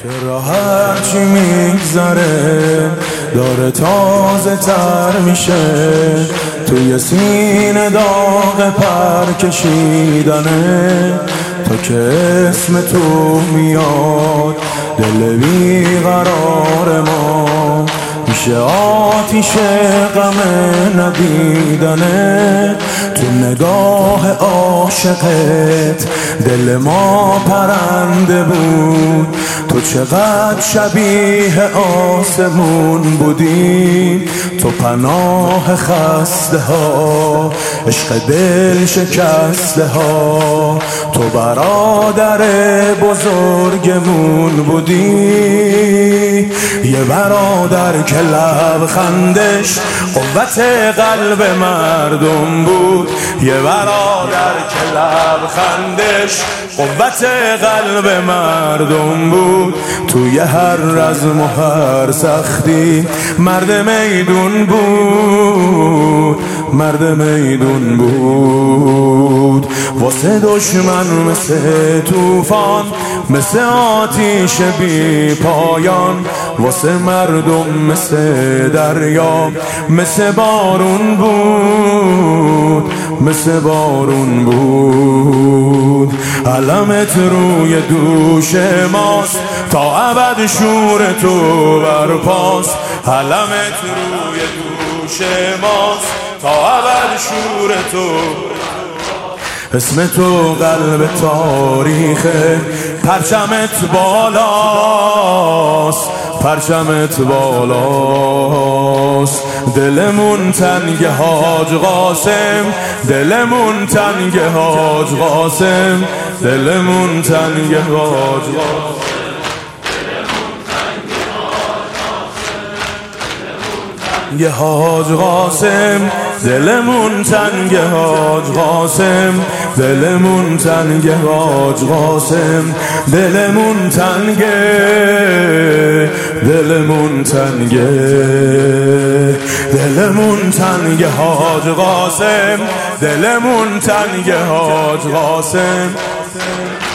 که راحت چی میگذره داره تازه تر میشه، توی سینه داغ پر کشیدنه. تا که اسم تو میاد دل بیقرار ما میشه آتیش غم ندیدنه. تو نگاه عاشقت دل ما پرنده بود، تو چقدر شبیه آسمون بودی. تو پناه خسته ها، عشق دل شکسته ها، تو برادر بزرگمون بودی. یه برادر که لبخندش قوت قلب مردم بود، یه برادر که لبخندش قوت قلب مردم بود. توی هر رزم و هر سختی مرد میدون بود، مرد میدون بود. واسه دشمن مثل طوفان، مثل آتیش بی پایان، واسه مردم مثل دریا، مثل بارون بود، مثل بارون بود. علمت روی دوش ماست تا ابد شور تو برپاست، علمت روی دوش ماست تا ابد شور تو. اسم تو قلب تاریخه، پرچمت بالاست، پرچمت بالاست. دلمون تنگ حاج قاسم، دلمون تنگ حاج قاسم، دلمون تنگ حاج قاسم. یه حاج قاسم، دلمون تنگ حاج قاسم، دلمون تنگ حاج قاسم، دلمون تنگ، دلمون تنگ، دلمون تنگ حاج قاسم، دلمون تنگ حاج قاسم.